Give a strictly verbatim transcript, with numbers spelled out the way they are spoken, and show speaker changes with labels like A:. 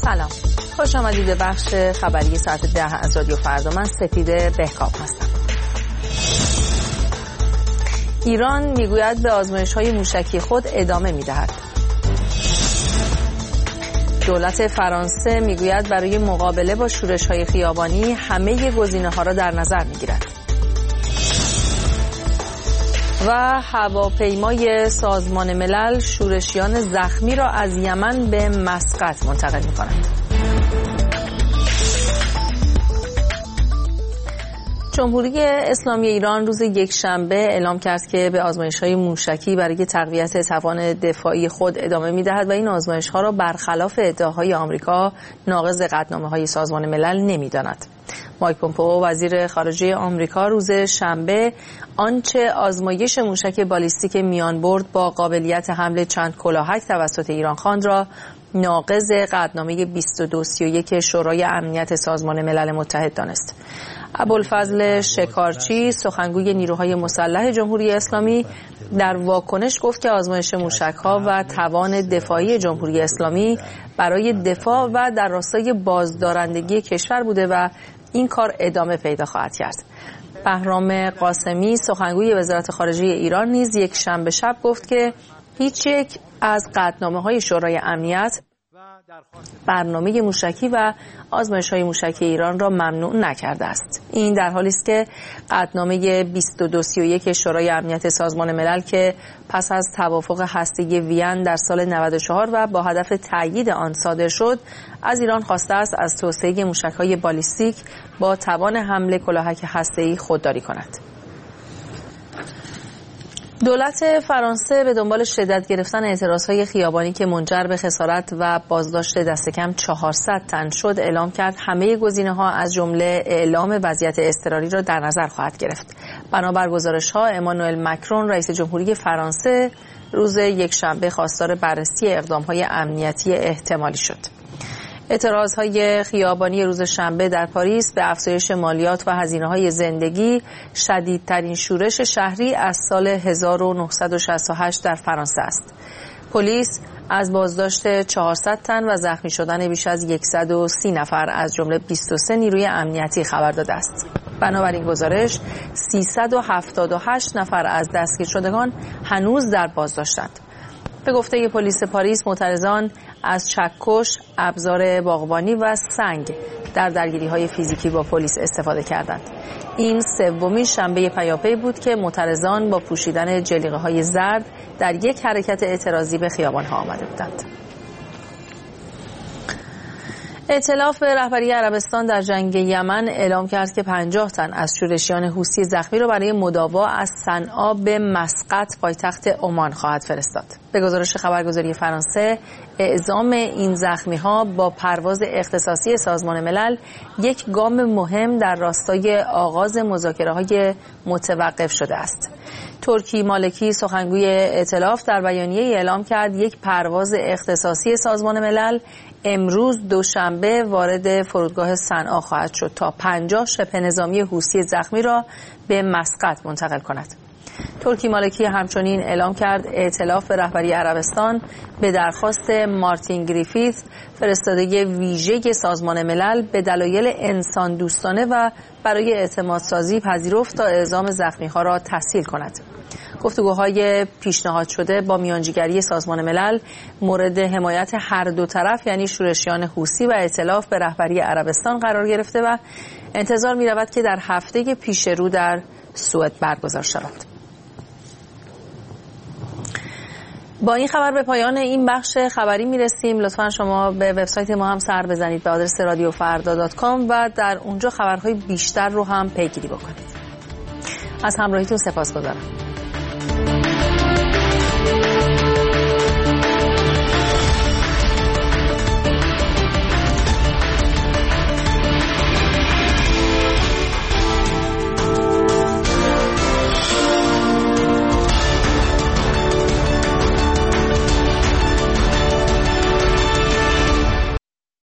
A: سلام، خوش آمدید به بخش خبری ساعت ده از رادیو فردا. من سپیده بهکاپ هستم. ایران میگوید به آزمایش‌های موشکی خود ادامه می‌دهد. دولت فرانسه میگوید برای مقابله با شورش‌های خیابانی همه گزینه‌ها را در نظر می‌گیرد. و هواپیمای سازمان ملل شورشیان زخمی را از یمن به مسقط منتقل می‌کند. جمهوری اسلامی ایران روز یکشنبه اعلام کرد که به آزمایش‌های موشکی برای تقویت توان دفاعی خود ادامه می‌دهد و این آزمایش‌ها را برخلاف ادعاهای آمریکا ناقض قطعنامه‌های سازمان ملل نمی‌داند. مایک پومپئو وزیر خارجه آمریکا روز شنبه آنچه آزمایش موشک بالیستیک میانبرد با قابلیت حمل چند کلاهک توسط ایران خواند را ناقض قطعنامه بیست و دو سی و یک شورای امنیت سازمان ملل متحد دانست. ابوالفضل شکارچی سخنگوی نیروهای مسلح جمهوری اسلامی در واکنش گفت که آزمایش موشک‌ها و توان دفاعی جمهوری اسلامی برای دفاع و در راستای بازدارندگی کشور بوده و این کار ادامه پیدا خواهد کرد. بهرام قاسمی سخنگوی وزارت خارجه ایران نیز یک شنبه شب گفت که هیچ یک از قطعنامه‌های شورای امنیت برنامه موشکی و آزمایش‌های موشکی ایران را ممنوع نکرده است. این در حالی است که قطعنامه بیست و دو سی و یک شورای امنیت سازمان ملل که پس از توافق هسته‌ای وین در سال نود و چهار و با هدف تأیید آن صادر شد، از ایران خواسته است از توسعه موشک‌های بالیستیک با توان حمل کلاهک هسته‌ای خودداری کند. دولت فرانسه به دنبال شدت گرفتن اعتراضهای خیابانی که منجر به خسارت و بازداشت دست کم چهارصد تن شد اعلام کرد همه گزینه‌ها از جمله اعلام وضعیت اضطراری را در نظر خواهد گرفت. بنابر گزارش‌ها امانوئل مکرون رئیس جمهوری فرانسه روز یکشنبه خواستار بررسی اقدام‌های امنیتی احتمالی شد. اعتراضهای خیابانی روز شنبه در پاریس به افزایش مالیات و هزینه‌های زندگی شدیدترین شورش شهری از سال هزار و نهصد و شصت و هشت در فرانسه است. پلیس از بازداشت چهارصد تن و زخمی شدن بیش از صد و سی نفر از جمله بیست و سه نیروی امنیتی خبر داده است. بنابراین گزارش سیصد و هفتاد و هشت نفر از دستگیر شدگان هنوز در بازداشتند. به گفته پلیس پاریس معترضان از چکش، ابزار باغبانی و سنگ در درگیری‌های فیزیکی با پلیس استفاده کردند. این سومین شنبه پیاپی بود که معترضان با پوشیدن جلیقه‌های زرد در یک حرکت اعتراضی به خیابان‌ها آمده بودند. ائتلاف رهبری عربستان در جنگ یمن اعلام کرد که پنجاه تن از شورشیان حوثی زخمی را برای مداوا از صنعا به مسقط پایتخت عمان خواهد فرستاد. به گزارش خبرگزاری فرانسه، اعزام این زخمی‌ها با پرواز اختصاصی سازمان ملل یک گام مهم در راستای آغاز مذاکره‌های متوقف شده است. ترکی مالکی سخنگوی ائتلاف در بیانیه اعلام کرد یک پرواز اختصاصی سازمان ملل امروز دوشنبه وارد فرودگاه صنعا خواهد شد تا پنجاه شبه نظامی حوثی زخمی را به مسقط منتقل کند. ترکی مالکی همچنین اعلام کرد ائتلاف به رهبری عربستان به درخواست مارتین گریفیث فرستاده ویژه سازمان ملل به دلایل انسان دوستانه و برای اعتمادسازی پذیرفت تا اعزام زخمی‌ها را تسهیل کند. گفتگوهای پیشنهاد شده با میانجیگری سازمان ملل مورد حمایت هر دو طرف یعنی شورشیان حوثی و ائتلاف به رهبری عربستان قرار گرفته و انتظار می رود که در هفته پیش رو در سوئد برگزار شود. با این خبر به پایان این بخش خبری میرسیم. لطفاً شما به وبسایت ما هم سر بزنید به آدرس رادیو فردا دات کام و در اونجا خبرهای بیشتر رو هم پیگیری بکنید. از همراهیتون سپاسگزارم.